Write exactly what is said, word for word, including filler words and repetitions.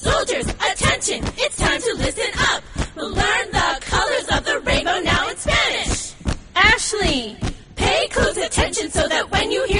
Soldiers, attention, it's time to listen up. We'll learn the colors of the rainbow now in Spanish. Ashley, pay close attention so that when you hear